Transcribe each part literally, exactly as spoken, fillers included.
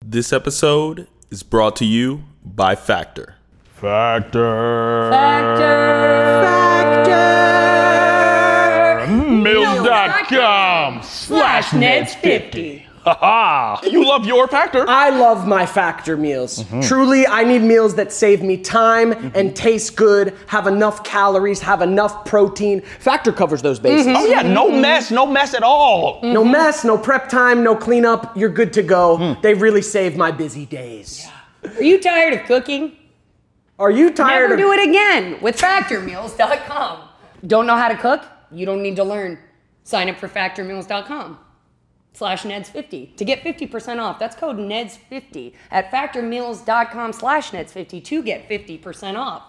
This episode is brought to you by Factor. Factor. Factor. Factor. Mills dot com slash Neds fifty. Ha You love your Factor? I love my Factor meals. Mm-hmm. Truly, I need meals that save me time mm-hmm. and taste good, have enough calories, have enough protein. Factor covers those bases. Mm-hmm. Oh yeah, no mess, no mess at all. Mm-hmm. No mess, no prep time, no cleanup. You're good to go. Mm. They really save my busy days. Yeah. Are you tired of cooking? Are you tired Never of- do it again with Factor Meals dot com. Don't know how to cook? You don't need to learn. Sign up for Factor Meals dot com. slash Neds fifty to get fifty percent off. That's code Neds fifty at Factor Meals dot com slash Neds fifty to get fifty percent off.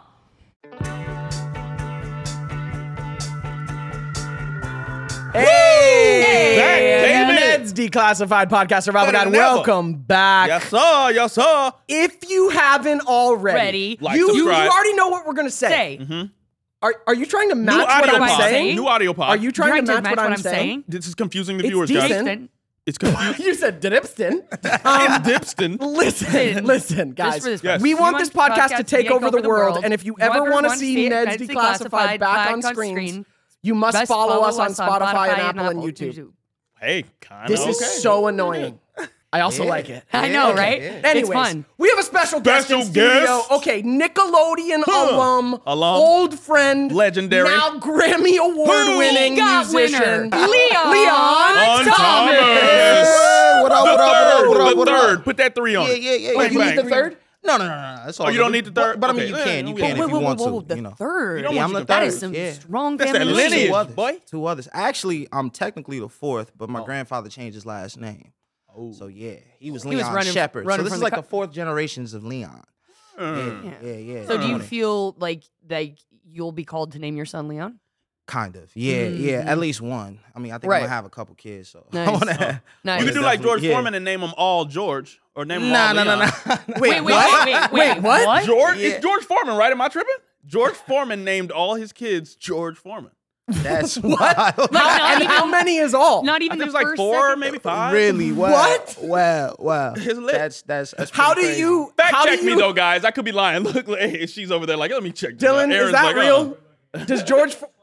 Hey! Back, baby. Ned's Declassified Podcast Survival Guide. Welcome back. Yes, sir. Yes, sir. If you haven't already, Ready. Like, you, you, you subscribe. already know what we're going to say. Say. Mm-hmm. Are, are you trying to match New what audio I'm pod. saying? New audio pod. Are you trying, Trying to match, what, I'm, saying? saying? This is confusing the It's viewers, guys. decent. It's confusing. You said Dipston. Um, Dipston. Listen, listen, guys. for this Yes. We You want this podcast to take over the world, world. and if you You ever ever want to want to see see Ned's Ned's Declassified Declassified back on back on screens, screen, you must Best follow us on Spotify and Apple and YouTube. Hey, kind of. This okay. is so annoying. I also like it. I know, right? Anyways, It's fun. we have a special guest in Special studio. guest? Okay, Nickelodeon Huh. alum, Alum. old friend, Legendary. now Grammy award-winning EGOT musician, winner, Leon On Thomas. Thomas. What up, The what up, what up, third. what up, The what third. up? Put that three on Yeah, it. yeah, yeah. Bang, you bang. need the third? No, no, no, no. That's all Oh, you good. don't need the third? But, but I mean, Okay, you yeah, can, you we can can. if Wait, you wait, want wait, to. wait, the you know. third. You don't Yeah, want I'm you the to- third. That is some yeah. strong That's that family lineage. lineage. Two others. boy. Two others. Actually, I'm technically the fourth, but my grandfather changed his last name. Oh. So yeah, he was He Leon was running- Shepherd. running So this from is the like co- the fourth generations of Leon. Mm. Yeah, yeah, yeah. So do you Funny. feel like like you'll be called to name your son Leon? Kind of. Yeah, yeah. At least one. I mean, I think Right. I'm gonna have a couple kids. So Nice. I wanna. Nice. You could do like George Definitely, yeah. Foreman and name them all George, or name them Nah, all no, no, Leon. no. Wait, wait, wait, wait, wait, what? what? George, Yeah. it's George Foreman, right? Am I tripping? George Foreman named all his kids George Foreman. That's What? wild. Like, not And even, how many is all? Not I even think it the was like first, four, second? maybe five. Really? Wow. What? Wow, wow. It's lit. That's that's that's. How do pretty crazy. you? Fact how check do me you, though, guys. I could be lying. Look, hey, she's over there like, let me check. this out. Dylan, is Aaron's that like, real? uh, Does George? Fo-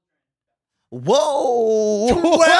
Whoa!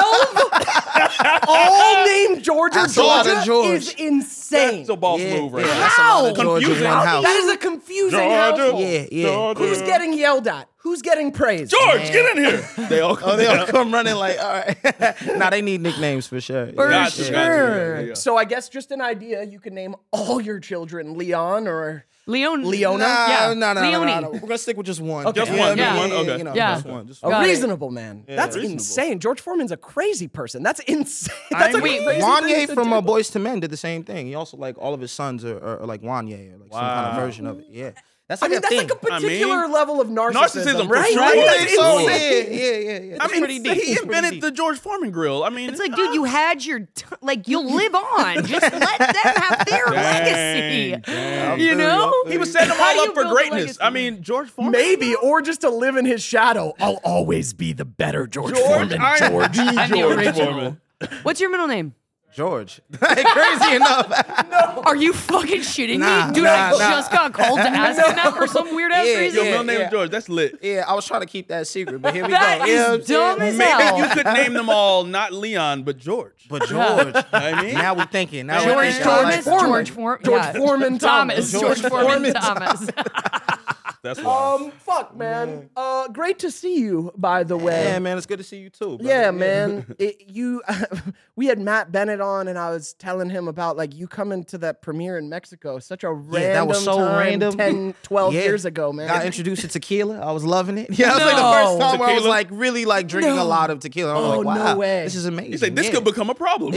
Twelve? All named George or That's a lot of Georgia George. is insane. That's a boss Yeah, move right yeah, there. that's a lot of How? George in Confusing. one house. That is a confusing Georgia. household. Yeah, yeah. Georgia. Who's getting yelled at? Who's getting praised? George, get in here. They all come Oh, they all down. come running like, all right. Nah, they need nicknames for sure. For Yeah. Gotcha, sure. gotcha, yeah, yeah. So I guess just an idea. You can name all your children Leon or Leon. Leona? Nah, Yeah, no, no, no, no, Leonie. no. We're gonna stick with just one. Okay. Just Yeah, one, yeah, just one? yeah, Okay. You know, Yeah. just one. Just a one. Got it. reasonable man. That's reasonable. insane. George Foreman's a crazy person. That's insane. That's a Wait, crazy thing Wanye to from do. uh, Boys to Men did the same thing. He also like all of his sons are, are, are like Wanye or like some kind of Wow. version of it. Yeah, that's I like mean, a that's thing. like a I mean, particular level of narcissism, narcissism, for right? sure. Like, Yeah, that's so, yeah, insane. yeah, yeah, yeah. I It's mean, pretty deep. he It's pretty invented deep. the George Foreman grill. I mean, It's like, dude, you had your t- like you'll live on. Just let them have their legacy. dang. You know? He was setting them How all do up you for build a greatness. legacy? I mean, George Foreman. Maybe, or just to live in his shadow. I'll always be the better George, George, Foreman. I am George. the I'm the George original. Foreman. What's your middle name? George. Crazy enough. Are you fucking shitting Nah, me? Dude, nah, I nah. just got called to ask him that for some weird ass Yeah, reason. Your yeah. middle name is George. That's lit. Yeah, I was trying to keep that secret, but here we That go. is You know what I'm dumb saying? as Maybe hell. you could name them all not Leon, but George. But George. I mean, Now we thinking. Now George we thinking. I Thomas, like that. Foreman. George Foreman, George yeah. Foreman Thomas, Thomas. George George Foreman Foreman Thomas. that's why. Um, fuck, man. Uh, great to see you, by the way. Yeah, man, it's good to see you too. brother. Yeah, man. It, you, we had Matt Bennett on, and I was telling him about like you coming to that premiere in Mexico. Such a random Yeah, that was so time, random. ten, twelve Yeah. years ago, man. Got introduced to tequila. I was loving it. Yeah, it was like the first No. time where I was Tequila? like really like drinking No. a lot of tequila. I was Oh, like, no wow, way. this is amazing. You say this yeah. could become a problem.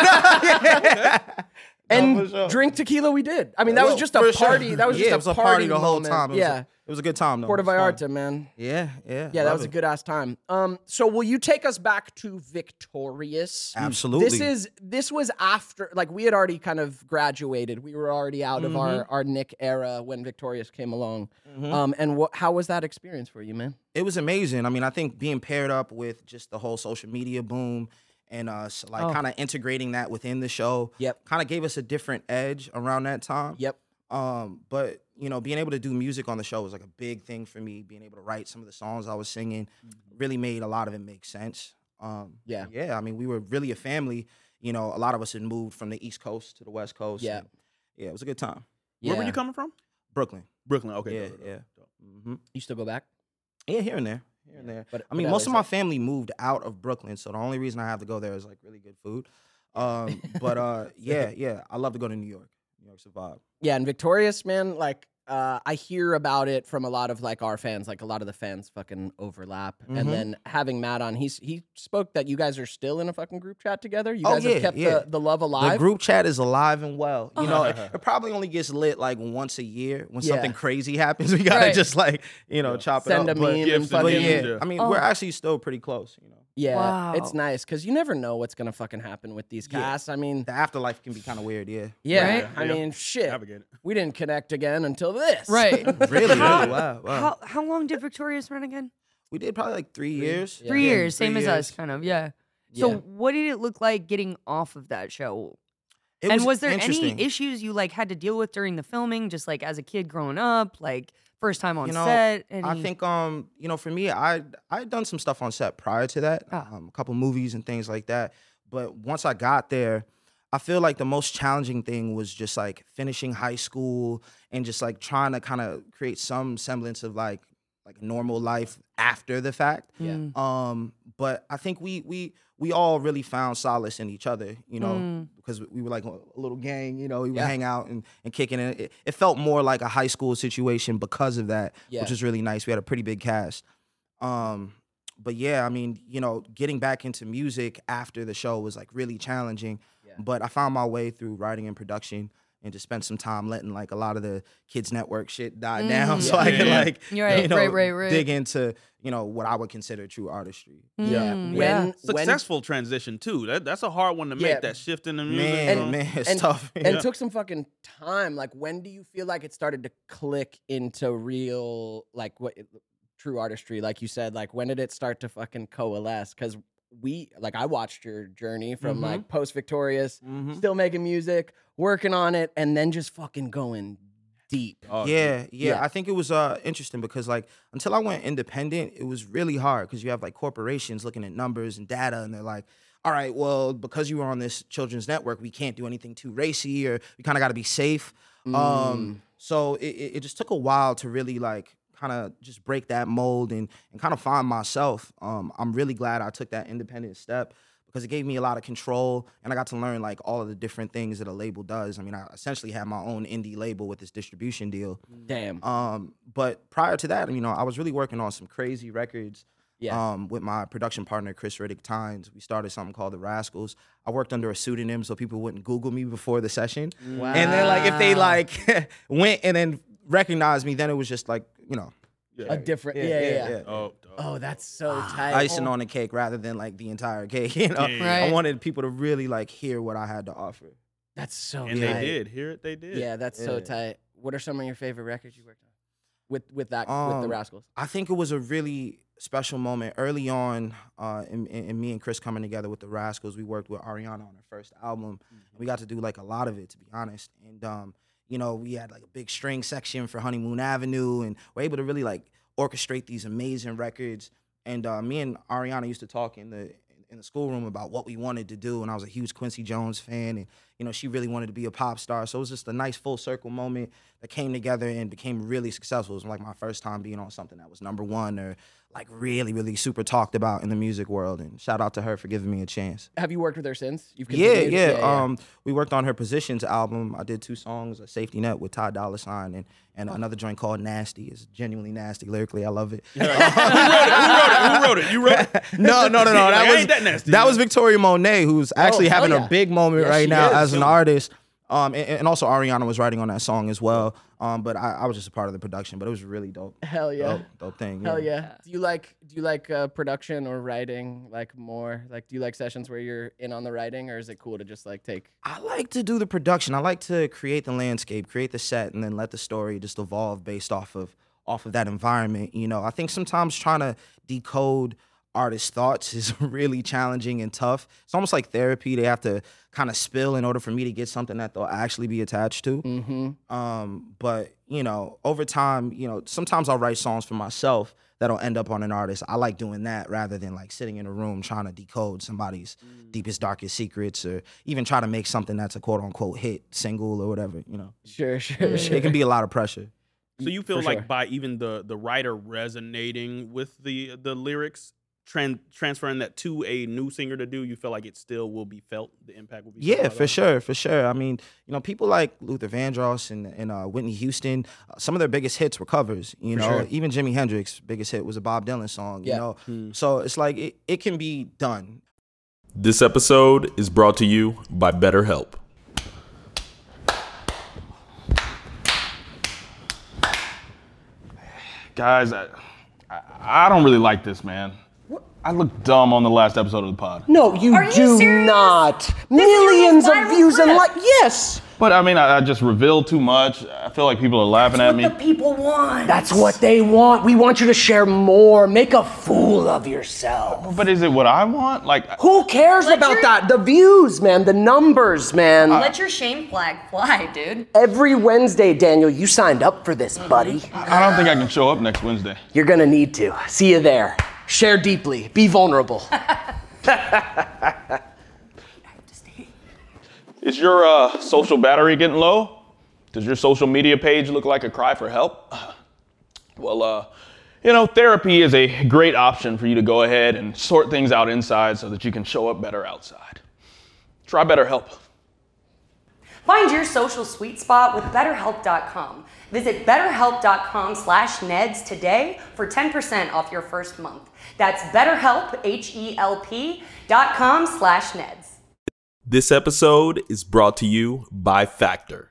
Yeah. and No, for sure. drink tequila we did. I mean, that was Well, just a for sure. party. That was yeah, just it was a party, the whole moment. time. It was yeah. a, it was a good time though. Puerto It was fun. Vallarta, man. Yeah, yeah. Yeah, that love was a it. good ass time. Um, so will you take us back to Victorious? Absolutely. This is this was after like we had already kind of graduated. We were already out of our, our Nick era when Victorious came along. Um, and what how was that experience for you, man? It was amazing. I mean, I think being paired up with just the whole social media boom and uh, so, like Oh. kind of integrating that within the show. Yep. Kind of gave us a different edge around that time. Yep. Um, but you know, being able to do music on the show was like a big thing for me. Being able to write some of the songs I was singing really made a lot of it make sense. Um, Yeah. yeah. I mean, we were really a family. You know, a lot of us had moved from the East Coast to the West Coast. Yeah. and, yeah, it was a good time. Yeah. Where were you coming from? Brooklyn. Brooklyn. Okay. Yeah, dope, dope, yeah. dope. hmm You still go back? Yeah, here and there, here and there. But- I mean, but most of LA's my like- family moved out of Brooklyn, so the only reason I have to go there is like really good food. Um, but uh, yeah, yeah, I love to go to New York. New York's a vibe. Yeah, and Victorious, man, like uh, I hear about it from a lot of like our fans. Like a lot of the fans fucking overlap. Mhm. And then having Matt on, he's he spoke that you guys are still in a fucking group chat together. You Oh, guys yeah, have kept yeah. the, the love alive. The group chat is alive and well. You know, it, it probably only gets lit like once a year when Yeah. something crazy happens. We gotta Right. just like you know chop Send it a up. But, meme gifts and and but fucking yeah, yeah. I mean, Oh. we're actually still pretty close. You know, yeah, Wow. it's nice because you never know what's gonna fucking happen with these Yeah. casts. I mean, the afterlife can be kind of weird. Yeah, yeah, Right? I Yeah. mean, shit, Navigate it. we didn't connect again until this. Right. really, How- really, wow, wow. How how long did Victorious run again? we did probably like three years. Yeah. Three Yeah, years, same three as us, years. kind of. Yeah. So Yeah. what did it look like getting off of that show? It and was there any interesting. issues you like had to deal with during the filming, just like as a kid growing up, like first time on You know, set? Any... I think um, you know, for me, I I had done some stuff on set prior to that, Ah. um, a couple movies and things like that. But once I got there, I feel like the most challenging thing was just like finishing high school and just like trying to kind of create some semblance of like like a normal life after the fact. Yeah. Mm. Um, but I think we we we all really found solace in each other, you know, Mm. because we were like a little gang, you know, we would Yeah. hang out and, and kicking it. it. It felt more like a high school situation because of that, Yeah. which was really nice. We had a pretty big cast. Um, but yeah, I mean, you know, getting back into music after the show was like really challenging. Yeah. But I found my way through writing and production and just spent some time letting like a lot of the Kids Network shit die down so I Yeah. could Yeah. like You're right, you know right, right, right. dig into, you know, what I would consider true artistry. Yeah. Mm, When, yeah. when Successful transition too. That that's a hard one to make. Yeah. That shift in the music. Man, bro. man, it's and, tough. and Yeah. took some fucking time. Like, when do you feel like it started to click into real, like, what true artistry? Like you said, like, when did it start to fucking coalesce? Because we, like, I watched your journey from Mhm. like post Victorious, Mhm. still making music, working on it, and then just fucking going deep. Oh, yeah, yeah, Yeah. I think it was uh interesting because like until I went independent, it was really hard because you have like corporations looking at numbers and data, and they're like, all right, well, because you were on this children's network, we can't do anything too racy, or we kind of got to be safe. Mm. Um, so it, it it just took a while to really like kind of just break that mold and and kind of find myself. Um, I'm really glad I took that independent step, because it gave me a lot of control, and I got to learn like all of the different things that a label does. I mean, I essentially had my own indie label with this distribution deal. Damn. Um, but prior to that, you know, I was really working on some crazy records. Yeah. Um, with my production partner Chris Riddick Tynes. We started something called the Rascals. I worked under a pseudonym so people wouldn't Google me before the session. Wow. And then like if they like went and then recognized me, then it was just like, you know, A different, yeah, yeah. yeah. Oh, dope. Oh, that's so tight. icing on the cake rather than like the entire cake. You know, Yeah. Right. I wanted people to really like hear what I had to offer. That's so and tight. they did. Hear it, they did. Yeah, that's so Yeah. tight. What are some of your favorite records you worked on with with that with the Um, Rascals? I think it was a really special moment early on uh, in, in, in me and Chris coming together with the Rascals. We worked with Ariana on her first album. And we got to do like a lot of it, to be honest. And, um, you know, we had like a big string section for Honeymoon Avenue, and we're able to really like orchestrate these amazing records. And uh, me and Ariana used to talk in the in the schoolroom about what we wanted to do, and I was a huge Quincy Jones fan, and you know she really wanted to be a pop star. So it was just a nice full circle moment that came together and became really successful. It was like my first time being on something that was number one or like really, really super talked about in the music world. And shout out to her for giving me a chance. Have you worked with her since? You've Yeah, continued? yeah. Um, we worked on her Positions album. I did two songs, a Safety Net with Ty Dolla Sign, and and another joint called Nasty. It's genuinely nasty lyrically. I love it. Who wrote it? Who wrote it? You wrote it? no, no, no, no. Like, That I was ain't that nasty, that man. was Victoria Monet, who's actually Oh, hell having yeah. a big moment Yes, right she now is. as an Yo. artist. Um, and, and also Ariana was writing on that song as well. Um, but I, I was just a part of the production. But it was really dope. Hell yeah. Dope, dope thing. Hell yeah. Do you like do you like uh, production or writing like more? Like, do you like sessions where you're in on the writing, or is it cool to just like take? I like to do the production. I like to create the landscape, create the set, and then let the story just evolve based off of off of that environment. You know, I think sometimes trying to decode artists' thoughts is really challenging and tough. It's almost like therapy. They have to kind of spill in order for me to get something that they'll actually be attached to. Mm-hmm. Um, but, you know, over time, you know, sometimes I'll write songs for myself that'll end up on an artist. I like doing that rather than like sitting in a room trying to decode somebody's mm. deepest, darkest secrets, or even try to make something that's a quote unquote hit single or whatever, you know. Sure, sure, sure. It can be a lot of pressure. So you feel For like sure. by even the the writer resonating with the the lyrics, tran- transferring that to a new singer to do, you feel like it still will be felt, the impact will be felt? Yeah, by for that? sure, for sure. I mean, you know, people like Luther Vandross and, and uh, Whitney Houston, uh, some of their biggest hits were covers, you For know. sure. Even Jimi Hendrix's biggest hit was a Bob Dylan song, you Yeah. know. Hmm. So it's like, it, it can be done. This episode is brought to you by BetterHelp. Guys, I, I, I don't really like this, man. I look dumb on the last episode of the pod. No, you Are you do serious? not. is Millions your of most views and viral like, yes. But I mean, I, I just revealed too much. I feel like people are laughing at What me. the people want. That's what they want. We want you to share more. Make a fool of yourself. But is it what I want? Like, Who cares Let about your- that? The views, man. The numbers, man. Let your shame flag fly, dude. Every Wednesday, Daniel, you signed up for this, buddy. I don't think I can show up next Wednesday. You're gonna need to. See you there. Share deeply. Be vulnerable. Is your uh, social battery getting low? Does your social media page look like a cry for help? Well, uh, you know, therapy is a great option for you to go ahead and sort things out inside so that you can show up better outside. Try BetterHelp. Find your social sweet spot with BetterHelp dot com. Visit BetterHelp dot com slash Neds today for ten percent off your first month. That's BetterHelp, H E L P dot com slash Neds. This episode is brought to you by Factor.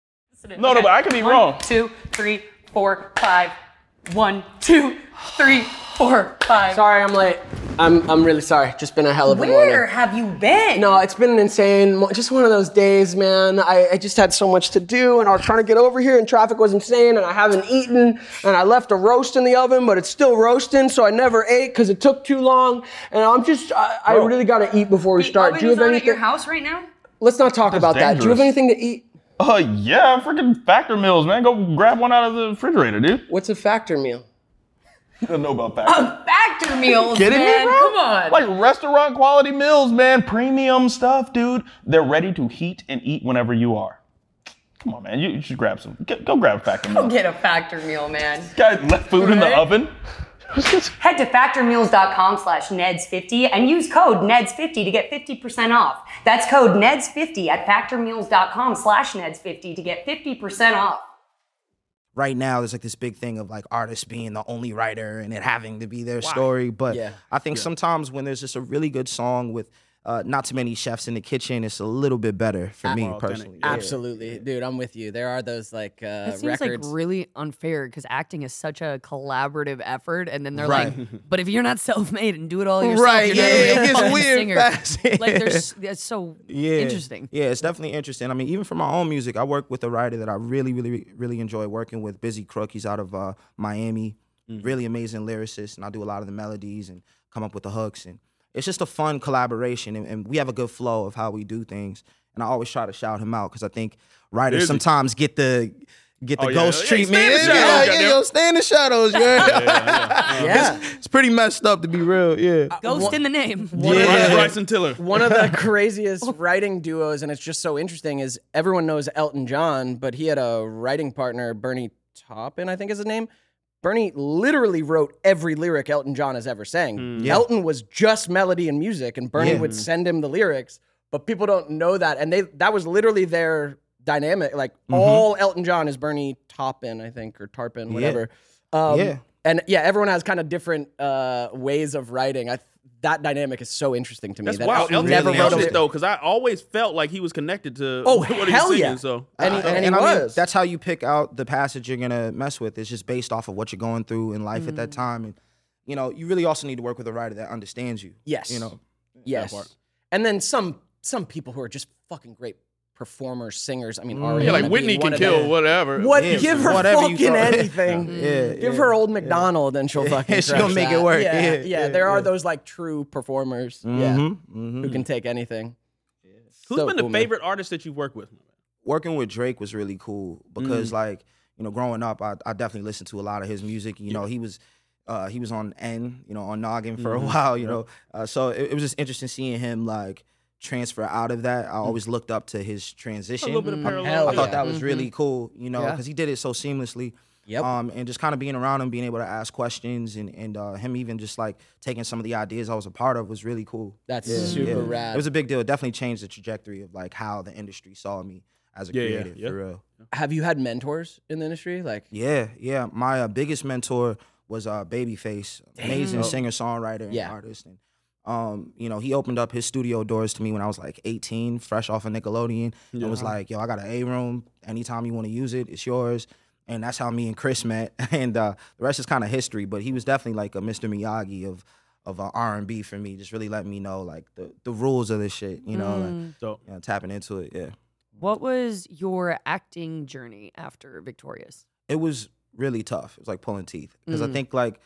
No, no, but I could be wrong. One, two, three, four, five. One, two, three, four, five. Sorry, I'm late. I'm I'm really sorry. Just been a hell of a Where morning. have you been? No, it's been an insane, mo- just one of those days, man. I, I just had so much to do, and I was trying to get over here, and traffic was insane, and I haven't eaten, and I left a roast in the oven, but it's still roasting, so I never ate because it took too long, and I'm just, I, I really gotta eat before we The start. oven Do you is have on at anything? your house right now? Let's not talk about that. Do you have dangerous. anything to eat? Oh, yeah, freaking Factor meals, man. Go grab one out of the refrigerator, dude. What's a Factor meal? You don't know about Factor. Factor meals, Kidding me, man. bro? Come on. Like restaurant quality meals, man. Premium stuff, dude. They're ready to heat and eat whenever you are. Come on, man. You, you should grab some. Get, go grab a Factor meal. Get a Factor meal, man. Guys left food in the Right? oven. Head to factor meals dot com slash Neds fifty and use code Neds fifty to get fifty percent off. That's code Neds fifty at factor meals dot com slash Neds fifty to get fifty percent off. Right now, there's like this big thing of like artists being the only writer and it having to be their story. But Yeah. I think sometimes when there's just a really good song with uh, not too many chefs in the kitchen, it's a little bit better for me More authentic. personally. Yeah. Absolutely, dude. I'm with you. There are those like uh, It seems records. like really unfair because acting is such a collaborative effort, and then they're Right. like, "But if you're not self-made and do it all yourself, Right, you're not yeah, a it real gets fucking weird singer." fast. Like, there's that's so Yeah. interesting. Yeah, it's definitely interesting. I mean, even for my own music, I work with a writer that I really, really, really enjoy working with, Busy Crook. He's out of uh, Miami. Really amazing lyricist, and I do a lot of the melodies and come up with the hooks. And it's just a fun collaboration, and, and we have a good flow of how we do things. And I always try to shout him out because I think writers Busy. sometimes get the get the Oh, yeah. ghost Yeah, treatment. stay in the Yeah, shadows, yeah, goddamn. yo, stay in the shadows. Yeah, yeah. It's, it's pretty messed up to be real. Yeah. Ghost in the name. One of Bryson, the- Bryson Tiller. One of the craziest writing duos, and it's just so interesting, is everyone knows Elton John, but he had a writing partner, Bernie Taupin, I think is his name. Bernie literally wrote every lyric Elton John has ever sang. Yeah. Elton was just melody and music, and Bernie Yeah. would send him the lyrics, but people don't know that. And they that was literally their dynamic. Like all Elton John is Bernie Taupin, I think, or Tarpin, whatever. Um, Yeah. And yeah, everyone has kind of different uh, ways of writing. I that dynamic is so interesting to me. That's that wild. Elton Elton never really wrote a nailed it lyric. though, because I always felt like he was connected to Oh, what he hell was yeah. singing. So And he, Uh, and he I mean, was. that's how you pick out the passage you're gonna mess with. It's just based off of what you're going through in life at that time, and you know, you really also need to work with a writer that understands you. Yes. You know. yes. part. And then some some people who are just fucking great performers, singers. I mean, Mm. Ariana Yeah, like being Whitney one can of kill them. whatever. What? Yeah, give her whatever you fucking throw- anything. Yeah, Give yeah, her Old McDonald and she'll fucking. She'll crush make it that. work. Yeah, Yeah, yeah. yeah, there are yeah. those like true performers. Yeah, Mm-hmm, who can take anything. Who's So been cool, the man. favorite artist that you've worked with? Working with Drake was really cool because Mm. like, you know, growing up, I, I definitely listened to a lot of his music. You know, he was uh, he was on N, you know, on Noggin for a Mhm. while, you Yep. know. Uh, so it, it was just interesting seeing him like transfer out of that. Mm. I always looked up to his transition. A little bit of Mm. parallel. Hell I yeah. thought that was Mhm. really cool, you know, Yeah. because he did it so seamlessly. Yep. Um, and just kind of being around him, being able to ask questions, and and uh, him even just like taking some of the ideas I was a part of was really cool. That's Yeah, super yeah. rad. It was a big deal. It definitely changed the trajectory of like how the industry saw me as a Yeah, yeah, creative, yeah. for real. Have you had mentors in the industry? Like, Yeah, yeah. My uh, biggest mentor was uh, Babyface, amazing Oh. singer songwriter and Yeah. artist. And um, you know, he opened up his studio doors to me when I was like eighteen, fresh off of Nickelodeon, and was like, "Yo, I got an A room. Anytime you want to use it, it's yours." And that's how me and Chris met. And uh, the rest is kind of history. But he was definitely like a Mister Miyagi of of uh, R and B for me. Just really letting me know like the the rules of this shit. You know, like So you know, tapping into it. Yeah. What was your acting journey after Victorious? It was really tough. It was like pulling teeth because I Mm. think like,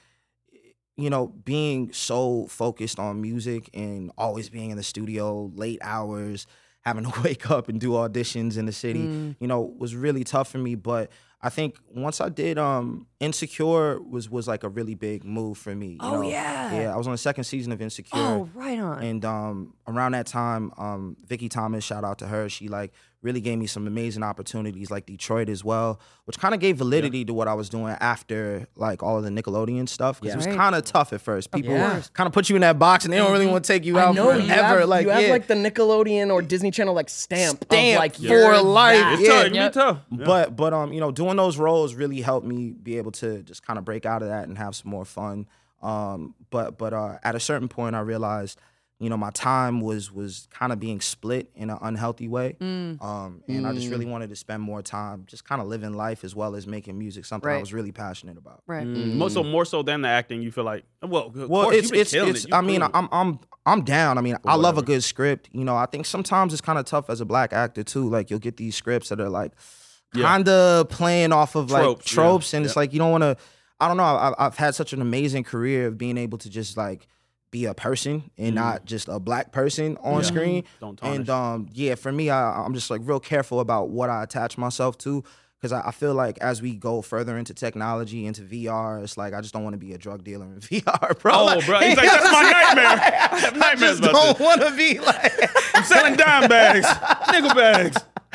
you know, being so focused on music and always being in the studio, late hours, having to wake up and do auditions in the city, Mm. you know, was really tough for me. But I think once I did um Insecure was was like a really big move for me. You Oh, know? yeah. Yeah. I was on the second season of Insecure. Oh, right on. And um, around that time, um, Vicky Thomas, shout out to her. She like really gave me some amazing opportunities, like Detroit as well, which kind of gave validity to what I was doing after like all of the Nickelodeon stuff. Because Yeah. it was Right. kind of tough at first. People Yeah. kind of put you in that box, and they don't really want to take you I out know forever. you have, like you have yeah. like the Nickelodeon or Disney Channel like stamp, Stamp of like for you're life. that. it's Yeah. tough. It can Yep. be tough. Yeah. But but um, you know, doing those roles really helped me be able to just kind of break out of that and have some more fun. Um, but but uh, at a certain point, I realized, you know, my time was was kind of being split in an unhealthy way. Mm. Um, and I just really wanted to spend more time just kind of living life as well as making music, something I Right. was really passionate about. Right. Mm, more so, more so than the acting, you feel like. Well, of Well, course, it's you've been it's killing it's. it. You I mean, cool. I'm I'm I'm down. I mean, I love a whatever. good script. You know, I think sometimes it's kind of tough as a black actor too. Like you'll get these scripts that are like Yeah. kind of playing off of like Tropes, tropes, yeah, and it's like you don't want to. I don't know. I've, I've had such an amazing career of being able to just like be a person and not just a black person on Mm. Yeah. screen. Don't tarnish. And um, yeah, for me, I, I'm just like real careful about what I attach myself to. Because I, I feel like as we go further into technology, into V R, it's like I just don't want to be a drug dealer in V R, bro. Oh, Like, bro, he's like, that's my nightmare. I have I nightmares just about don't this. want to be like. I'm selling dime bags, nickel bags.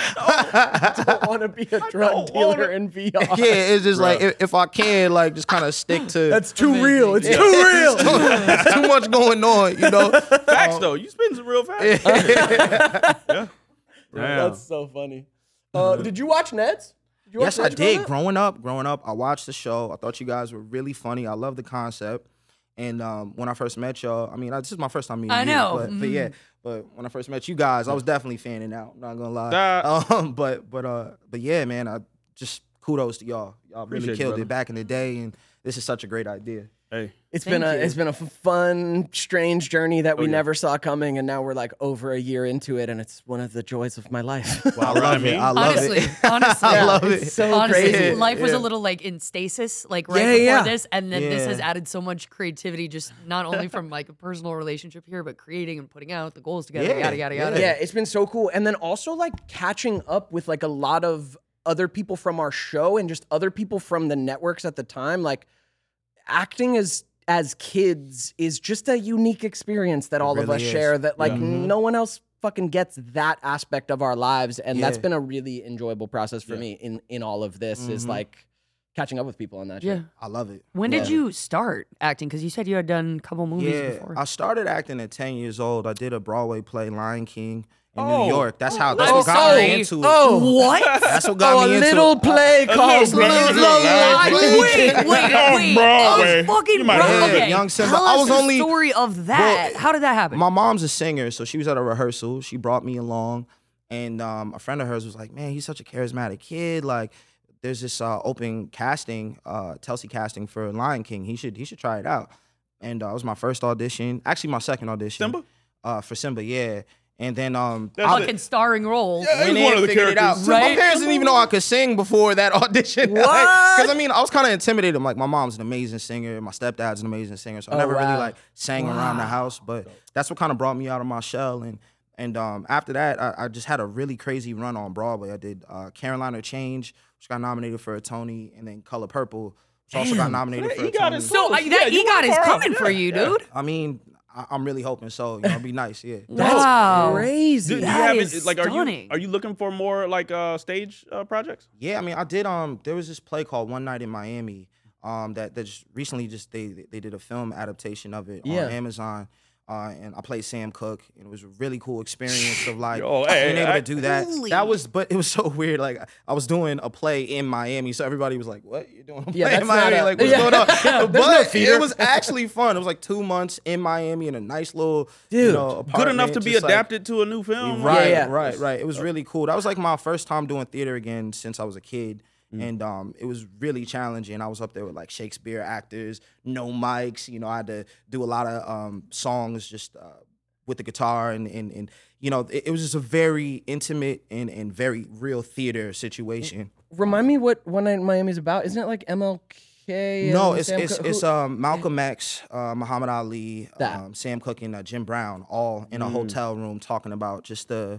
don't want to be a drug dealer in V R. Yeah, it's just like Bro. if, if I can, like, just kind of stick to. That's too real. It's Yeah. too real. There's too much going on, you know. Facts though, you spend some real facts. Yeah. Damn. That's so funny. Uh, did you watch Ned's? Did you Yes, watch I Ned's growing did. up? Growing up, growing up, I watched the show. I thought you guys were really funny. I love the concept. And um, when I first met y'all, I mean, I, this is my first time meeting I you. know. But, but yeah, but when I first met you guys, I was definitely fanning out. I'm not gonna lie. Uh, Um, but but uh, but yeah, man, I just kudos to y'all. Y'all really Appreciate you, killed brother. it back in the day, and this is such a great idea. Hey, It's been a Thank you. it's been a f- fun, strange journey that we Oh, yeah. never saw coming, and now we're like over a year into it, and it's one of the joys of my life. I love it. I love Honestly, it. honestly. I love it's it. so Honestly, crazy. life was Yeah. a little like in stasis, like right Yeah, before yeah. this, and then this Yeah. has added so much creativity, just not only from like a personal relationship here, but creating and putting out the goals together, Yeah, yada yada yada. Yeah, it's been so cool. And then also like catching up with like a lot of other people from our show and just other people from the networks at the time. Like acting as as kids is just a unique experience that all of really us is. share that like Yeah. no one else fucking gets that aspect of our lives. And that's Yeah. been a really enjoyable process for Yeah. me in in all of this is Mhm. like catching up with people on that shit. Yeah. I love it. When did Yeah. you start acting? Because you said you had done a couple movies Yeah, before. I started acting at ten years old. I did a Broadway play, Lion King, in Oh. New York. That's how. Oh, That's what got sorry. me into it. Oh, what? That's what got oh, a me into little it. play called little play. Little Little Lion Lion King. Wait, wait, wait. On Broadway. I was fucking You might bro- have heard okay. it. Young Simba. Tell I us was the only- story of that. Well, How did that happen? My mom's a singer, so she was at a rehearsal. She brought me along, and um, a friend of hers was like, "Man, he's such a charismatic kid. Like, there's this uh, open casting, uh, Telsey casting for Lion King. He should he should try it out." And uh, it was my first audition, actually my second audition. Simba? Uh, for Simba, yeah. And then um, That's I- Fucking starring role. Yeah, when he was they one of the figured it out. characters. So my Right? parents didn't even know I could sing before that audition. Because I mean, I was kind of intimidated. I'm like, my mom's an amazing singer, my stepdad's an amazing singer, so I Oh, never really wow. like sang around the house. But that's what kind of brought me out of my shell. And and um, after that, I, I just had a really crazy run on Broadway. I did uh, Carolina Change, which got nominated for a Tony, and then Color Purple, which also got nominated for a EGOT Tony. is So uh, Yeah, that you EGOT went is far coming out. for Yeah, you, yeah. dude. I mean, I, I'm really hoping so. You know, it'd be nice. Yeah. Wow. Crazy. Do, do you That have is it, like are you stunning. are you looking for more like uh stage uh, projects? Yeah, I mean, I did. Um, there was this play called One Night in Miami. Um, that that just recently just they they did a film adaptation of it Yeah. on Amazon. Uh, and I played Sam Cooke, and it was a really cool experience of like Yo, hey, being able I- to do that. Holy. That was, but it was so weird. Like I was doing a play in Miami, so everybody was like, "What you're doing a play Yeah, in that's not Miami? a- like what's Yeah. going on?" Yeah, there's no but theater. it was actually fun. It was like two months in Miami in a nice little, you Dude, know, Good enough to apartment, be just, like, adapted to a new film. Right, yeah. right, right. It was really cool. That was like my first time doing theater again since I was a kid. And um, it was really challenging. I was up there with like Shakespeare actors, no mics. You know, I had to do a lot of um, songs just uh, with the guitar. And, and, and you know, it, it was just a very intimate and, and very real theater situation. Remind me what One Night in Miami is about. Isn't it like M L K? No, and it's Sam it's Cooke? it's Who- um, Malcolm X, uh, Muhammad Ali, That. um, Sam Cooke, and uh, Jim Brown, all in a hotel room talking about just the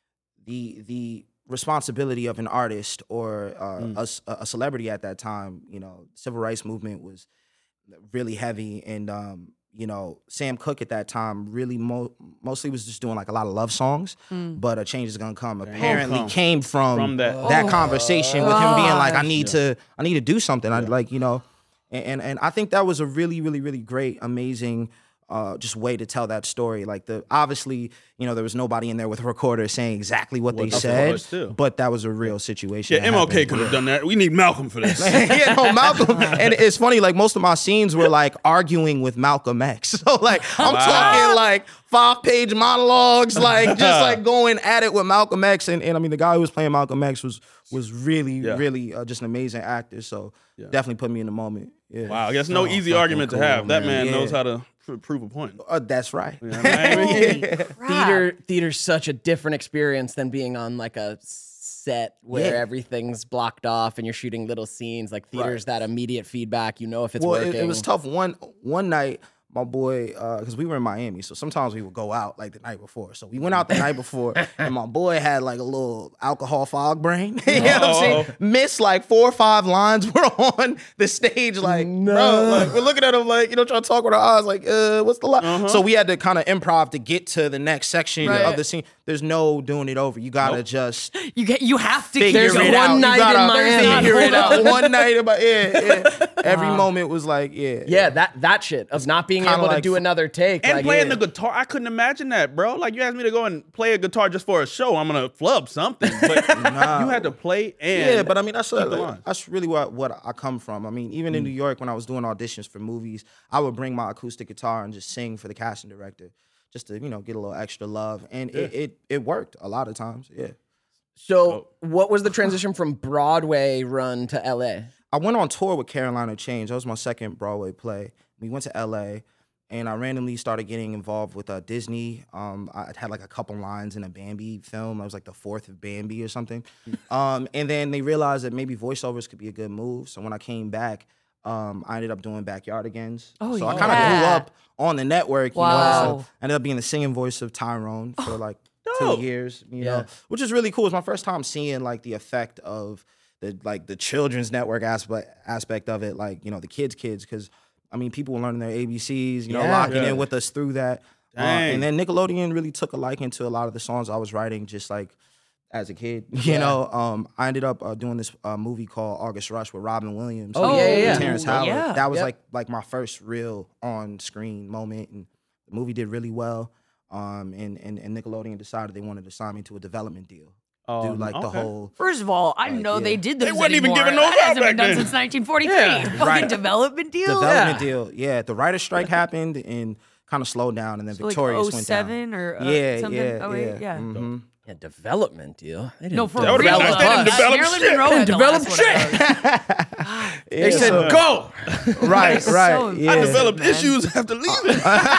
the the responsibility of an artist or uh, a s- a, celebrity at that time. You know, civil rights movement was really heavy, and um, you know, Sam Cooke at that time really mo- mostly was just doing like a lot of love songs. But a change is gonna come. Apparently, Come. came from, From that. that conversation with him being like, I gosh. need to, I need to do something. I like, you know, and, and and I think that was a really, really, really great, amazing, uh, just way to tell that story. Like the obviously, you know, there was nobody in there with a recorder saying exactly what they What- of said, course, too. but that was a real situation. Yeah, that M L K happened. could have done that. We need Malcolm for this. yeah, no, Malcolm. And it's funny, like most of my scenes were like arguing with Malcolm X. So like I'm Wow. talking like five page monologues, like just like going at it with Malcolm X. And, and I mean, the guy who was playing Malcolm X was was really, Yeah. really uh, just an amazing actor. So definitely put me in the moment. Yeah. Wow, I guess no Oh, easy fucking argument to cool, have. That man Yeah. knows how to pr- prove a point. Uh, that's right. You know what I mean? theater theater's such a different experience than being on like a set where Yeah. everything's blocked off and you're shooting little scenes. Like theater's that immediate feedback. You know if it's well, working. it, it was tough. One one night, my boy, because we were in Miami, so sometimes we would go out like the night before. So we went out the night before, and my boy had like a little alcohol fog brain. you know what I'm saying? Missed like four or five lines. We're on the stage, like, bro, like we're looking at him, like, you know, trying to talk with our eyes, like, uh, what's the line? So we had to kind of improv to get to the next section Right. of the scene. There's no doing it over. You gotta just You get you have to figure keep There's it one out. night you gotta in Miami. figure it out. One night about yeah, yeah. Every moment was like, yeah, yeah, that that shit of not being Kinda able to like do f- another take. And like, playing yeah. the guitar, I couldn't imagine that, bro. Like you asked me to go and play a guitar just for a show, I'm gonna flub something. But you had to play and Yeah, but I mean that's keep the what, line. that's really what what I come from. I mean, even in New York when I was doing auditions for movies, I would bring my acoustic guitar and just sing for the casting director, just to you know get a little extra love, and it, it it worked a lot of times. Yeah, So what was the transition from Broadway run to L A? I went on tour with Carolina Change. That was my second Broadway play. We went to L A. And I randomly started getting involved with uh, Disney. Um, I had like a couple lines in a Bambi film. I was like the fourth of Bambi or something. Um, and then they realized that maybe voiceovers could be a good move. So when I came back, um, I ended up doing Backyardigans. Oh, so I kind of yeah. grew up on the network. You know, Wow. so I ended up being the singing voice of Tyrone for like dope. two years. You Yeah. know, which is really cool. It's my first time seeing like the effect of the like the children's network aspect aspect of it. Like you know the kids, kids because. I mean, people were learning their A B Cs, you know, Yeah. locking Yeah. in with us through that. Uh, Dang. and then Nickelodeon really took a liking to a lot of the songs I was writing just like as a kid. You Yeah. know, um, I ended up uh, doing this uh, movie called August Rush with Robin Williams. Oh, yeah, yeah, and yeah. Terrence Oh, Howard. yeah. That was Yep. like like my first real on-screen moment. And the movie did really well. Um, and, and, and Nickelodeon decided they wanted to sign me to a development deal. Oh, Do like the okay. whole... First of all, I know yeah. they did those They wasn't even anymore. giving those That out hasn't been back done then. since nineteen forty-three. Yeah, Fucking right. development deal. Development Yeah. deal, yeah. The writer's strike happened and kind of slowed down, and then So like Victorious oh went down. seven or uh, yeah, something. yeah, oh, wait, yeah. yeah. Mhm. Yeah, development deal. They No, didn't for That would've real. been nice. They didn't though. develop Marilyn shit. Monroe They had the developed last one of those. They Yeah, said, so- go. Right, So right. impressive, Yeah. I developed man. issues after leaving.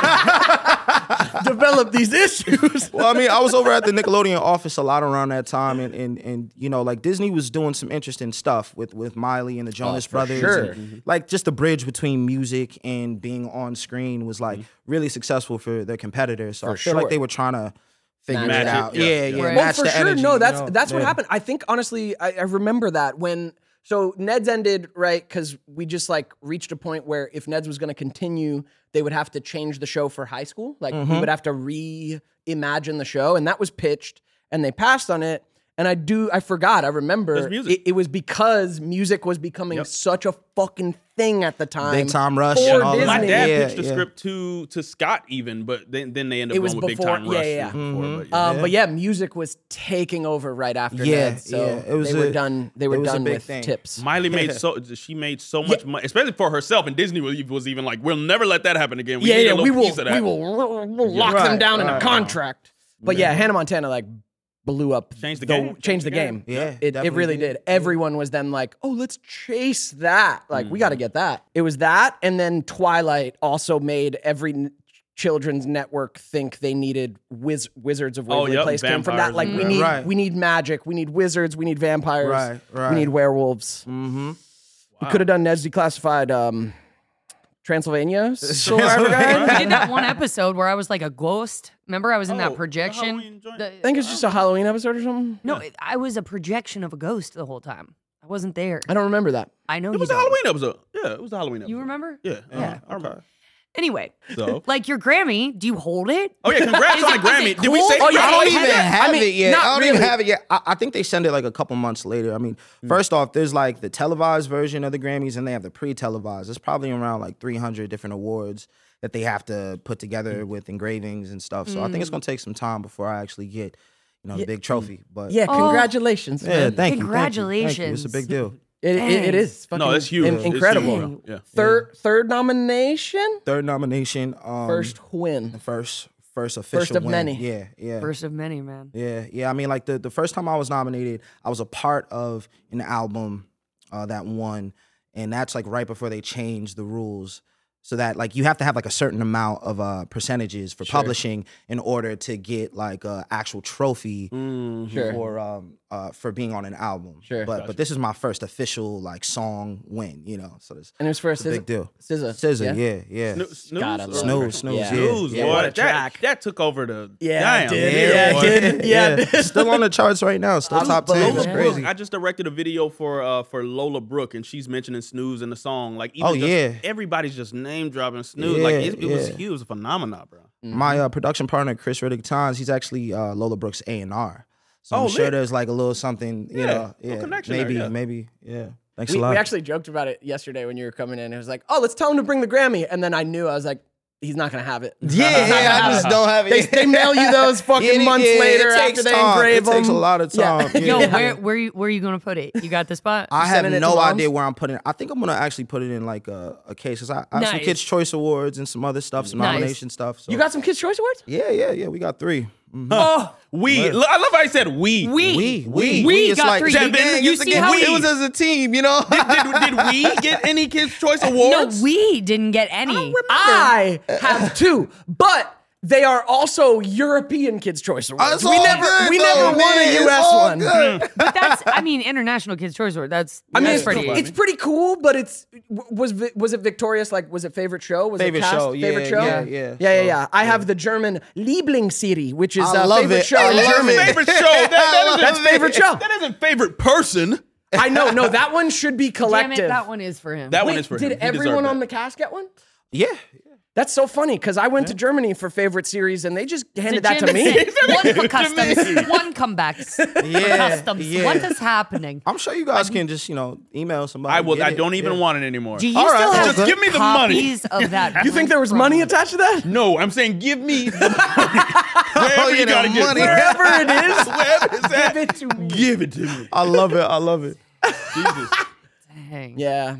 Develop these issues. Well, I mean, I was over at the Nickelodeon office a lot around that time, and and and you know, like Disney was doing some interesting stuff with with Miley and the Jonas Brothers. sure. and, Like just the bridge between music and being on screen was like really successful for their competitors. So I For feel sure. like they were trying to figure Match it it, out. yeah, Yeah, yeah. yeah. Right. Well, match for the sure. energy, no, you that's know? that's what Yeah. happened. I think honestly, I, I remember that when so Ned's ended right because we just like reached a point where if Ned's was going to continue, they would have to change the show for high school. Like Mm-hmm. we would have to reimagine the show, and that was pitched, and they passed on it. And I do, I forgot. I remember There's music. it, it was because music was becoming Yep. such a fucking thing at the time. Big Time Rush for and all that. My Disney. dad Yeah, pitched the yeah. script to to Scott even, but then then they ended It up was going with before- Big Time Rush. yeah, yeah, before, Mm-hmm. but yeah. Um, But yeah, music was taking over right after Yeah, Ned. So yeah, it was they were a- done. They it were was a done big with thing. tips. Miley made so she made so much money, especially for herself. And Disney was, was even like, "We'll never let that happen again. We yeah, need yeah, a we little will, piece of that." we will, we'll lock them Right, down in a right. contract. But yeah, Hannah Montana like blew up, Changed the game. changed the game. Yeah, it, it definitely really did. did. Everyone was then like, oh, let's chase that. Like, we got to get that. It was that, and then Twilight also made every n- children's network think they needed wiz- Wizards of Oh, Waverly yep, Place came from that. vampires Like, and we that. need, Right. we need magic, we need wizards, we need vampires, Right, right. we need werewolves. Mm-hmm. We could have done Ned's Declassified um, Transylvania Survivor Guide. I did that one episode where I was like a ghost. Remember, I was in Oh, that the projection. Halloween joint? The- I think it's just a Halloween episode or something. no, it- I was a projection of a ghost the whole time. I wasn't there. I don't remember that. I know It you was a don't. Halloween episode. Yeah, it was a Halloween episode. You remember? Yeah, Yeah. I remember. Anyway, So, like your Grammy, do you hold it? oh yeah, congrats Is on it- the is Grammy. it Did we cool? say? Oh, yeah, I I don't mean, even have I mean, it yet. not I don't really. even have it yet. I, I think they send it like a couple months later. I mean, first off, there's like the televised version of the Grammys, and they have the pre-televised. There's probably around like three hundred different awards that they have to put together with engravings and stuff. So I think it's gonna take some time before I actually get, you know, the big trophy. But Yeah, Oh. congratulations. yeah, man. thank you, thank you, thank you. Congratulations. It's a big deal. It, it, it Dang. is. Fucking No, that's huge. in- It's incredible. huge. Yeah. Third third nomination, Third nomination. Um, first win. first, first official of win. many. Yeah, yeah. First of many, man. Yeah, yeah. I mean, like the, the first time I was nominated, I was a part of an album uh, that won, and that's like right before they changed the rules, so that like you have to have like a certain amount of uh, percentages for publishing in order to get like a actual trophy Sure. for um uh for being on an album. Sure. but but this is my first official like song win, you know. So it's And it was for a a big deal. S Z A. S Z A, yeah, yeah. Snoo- Snooze, God, I or- love Snooze, Snooze, Yeah. yeah. Snooze, Yeah, boy. what a that, track. that took over the. Yeah, it damn, did. yeah, Yeah, it boy. did. Yeah, it did. Still on the charts right now. Still top ten. Lola It's Yeah. Brooke, crazy. I just directed a video for uh for Lola Brooke, and she's mentioning Snooze in the song. Like, even Oh, just, yeah. everybody's just name dropping Snooze. like, Yeah, it, it was yeah. huge, it was a phenomenon, bro. My uh, production partner, Chris Riddick Tons, he's actually uh, Lola Brooke's A and R. So I'm Oh, sure lit. there's like a little something, you Yeah, know, little yeah, connection there, maybe, yeah. maybe, yeah. Thanks We, a lot. we actually joked about it yesterday when you were coming in. It was like, oh, let's tell him to bring the Grammy. And then I knew, I was like, he's not going to have it. yeah, He's not yeah, gonna I have just it. don't have it. They, they mail you those fucking Yeah, months yeah, later it after takes they time. engrave It takes a them. lot of Yeah. time. Yo, Yeah. where where you where you gonna put it? You got the spot? I have sending it to no moms? idea where I'm putting it. I think I'm gonna actually put it in like a, a case. 'Cause I, I have some Nice. Kids Choice Awards and some other stuff, some Nice. nomination stuff. So. You got some Kids' Choice Awards? Yeah, yeah, yeah. We got three. Mhm. Oh, We, look, I love how he said we. we We, we, we, it's got like three. Seven, Did you it's see again, how we. we? It was as a team, you know. did, did, did we get any Kids' Choice No, Awards? we didn't get any. I have two, but they are also European Kids' Choice Awards. It's we all never, good, we though, never won man. a It's U S all one. good. But that's, I mean, International Kids' Choice Award. That's, I mean, that's it's pretty. pretty, it's pretty cool, but it's was Vi- was it victorious? Like, was it favorite show? Was Favorite it cast? show, Favorite yeah, show? yeah, yeah. yeah, yeah, So, yeah. I have the German Lieblingsserie, which is I uh, love favorite it. show I in love German. it. Favorite show. That, that isn't- That's favorite show. That isn't favorite person. I know. No, that one should be Damn collective. it, that one is for him. That one Wait, is for did him. He everyone deserved on that. the cast get one? Yeah. That's so funny because I went to Germany for favorite series and they just handed that to Jim me. said, one for customs, one comebacks. Yeah, Customs. yeah. What is happening? I'm sure you guys can just, you know, email somebody. I will. get I it. don't even Yeah. want it anymore. Do you All right, still have just give me the money. copies of that? You think there was from- money attached to that? No, I'm saying give me the money. Wherever Oh, you yeah, the gotta get money. it. Wherever it is, Wherever it's at, give it to me. give it to me. I love it. I love it. Jesus. Dang. Yeah.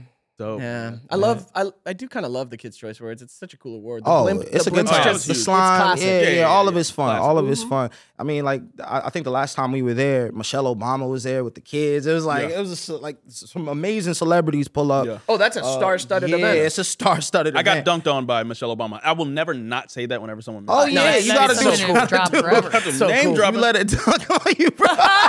dope. Yeah, man. I love. I I do kind of love the Kids' Choice Awards. It's such a cool award. The Oh, blimp, it's the a good blimp's Oh, yeah, time. it's just- The huge. it's slime, classic. yeah, yeah, Yeah, yeah, all yeah, of it's fun. classic. All of it's fun. I mean, like, I, I think the last time we were there, Michelle Obama was there with the kids. It was like, Yeah. it was just, like some amazing celebrities pull up. Yeah. Oh, that's a Uh, star-studded yeah, event. it's a star-studded I event. got dunked on by Michelle Obama. I will never not say that whenever someone. Oh, mentions yeah, it's- you it's gotta so do It's gonna it. drop Dude, forever. Have to So name cool. drop You it. let it dunk on you, bro.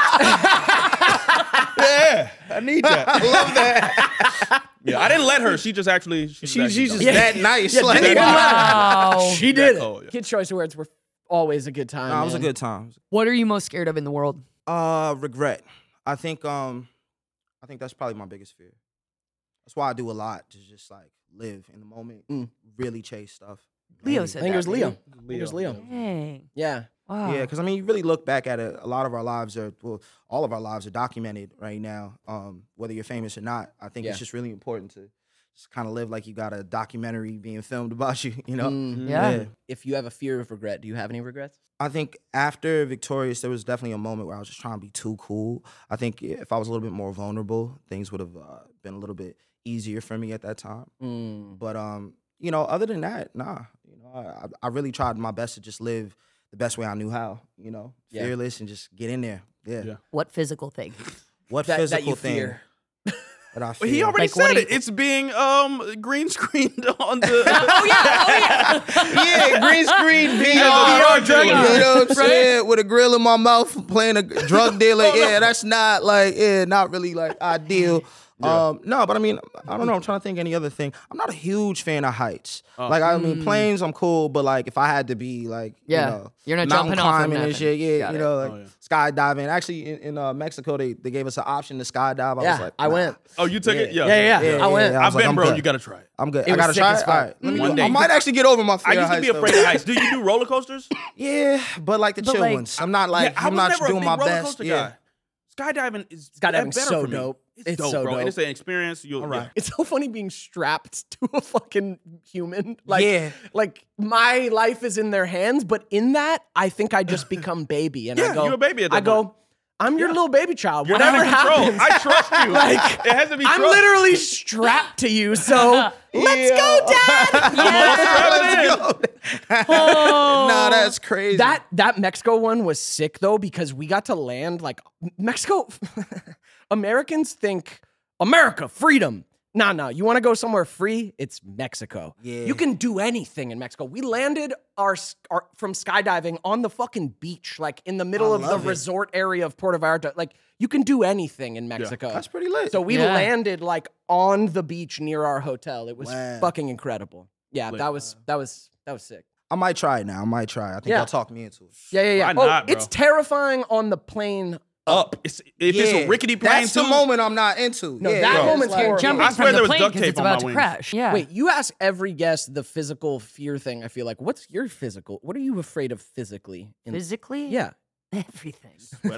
Yeah, I need that. I love that. Yeah, I didn't let her. She just actually. She She, actually she's just dunked. that nice. Yeah, like, didn't even let her. Wow. She did it. cold, yeah. Kids' Choice Awards were always a good time. Nah, it was a man. good time. What are you most scared of in the world? Uh, regret. I think um, I think that's probably my biggest fear. That's why I do a lot to just like live in the moment, Mm. really chase stuff. Leo Maybe. said I think it was that, Leo. didn't I think it was Leo. Dang. Yeah. Wow. Yeah, because I mean, you really look back at it. A lot of our lives are, well, all of our lives are documented right now. Um, whether you're famous or not, I think Yeah. it's just really important to just kind of live like you got a documentary being filmed about you. You know, Mm. Yeah. If you have a fear of regret, do you have any regrets? I think after Victorious, there was definitely a moment where I was just trying to be too cool. I think if I was a little bit more vulnerable, things would have uh, been a little bit easier for me at that time. Mm. But um, you know, other than that, nah. You know, I, I really tried my best to just live the best way I knew how. You know, Yeah. fearless and just get in there. Yeah. Yeah. What physical thing? What That, physical that you thing fear. that I But fear? he already Like, what said do it. you- It's being um green screened on the. Oh yeah. Oh yeah. yeah, green screen V R, V R drug you dealer. know what I'm saying? With a grill in my mouth, playing a drug dealer. Yeah, that's not like, yeah, not really like ideal. Yeah. Um, no, but I mean, I don't know. I'm trying to think any other thing. I'm not a huge fan of heights. Oh. Like, I mean, planes, I'm cool, but like, if I had to be like, Yeah. you know, You're not mountain jumping off of climbing and nothing. shit, yeah, Got you it. know, like Oh, yeah. skydiving. Actually, in, in uh, Mexico, they, they gave us an option to skydive. I Yeah, was like, I nah. went. Oh, you took it? Yeah. Yeah. Yeah, yeah, Yeah, I went. yeah, I was I've like, been, I'm bro. good. You gotta try it. I'm good. It I was gotta sick try as it. fuck. All right, let me One go. day. I might actually get over my fear I of used to heights, be though. afraid of heights. Do you do roller coasters? Yeah, but like the But, chill like- ones. I'm not like yeah, I I'm was not never a doing big my roller best. coaster Yeah. guy. Skydiving is Skydiving's better so for me. dope. It's, It's dope, so bro. dope. And it's an experience. You'll, All right. yeah. It's so funny being strapped to a fucking human. Like, Yeah. like my life is in their hands, but in that, I think I just become baby. And Yeah, I go, you're a baby at that I go, point. I'm your Yeah. little baby child. You're Whatever not in control. happens, I trust you. Like, it has to be I'm trust. literally strapped to you. So let's Yeah. go, Dad. Let's go. Oh. No, that's crazy. That that Mexico one was sick though, because we got to land like Mexico. Americans think America, freedom. Nah, nah. You want to go somewhere free? It's Mexico. Yeah. You can do anything in Mexico. We landed our, our from skydiving on the fucking beach, like in the middle I of the love it. resort area of Puerto Vallarta. Like you can do anything in Mexico. That's pretty lit. So we Yeah. landed like on the beach near our hotel. It was Wow. fucking incredible. Yeah, Lit. that was that was that was sick. I might try it now. I might try. I think Yeah. y'all talked me into it. Yeah, yeah, yeah. Why oh, not, bro? it's terrifying on the plane Up. It's, if it's a rickety plane, that's the too, moment I'm not into. No, yeah, that it's moment's like- horrible. Jumping I swear from there the was plane duct because tape it's on my about to wings. crash. Yeah. Wait, you ask every guest the physical fear thing. I feel like, what's your physical? What are you afraid of physically? In- Physically? yeah. Everything.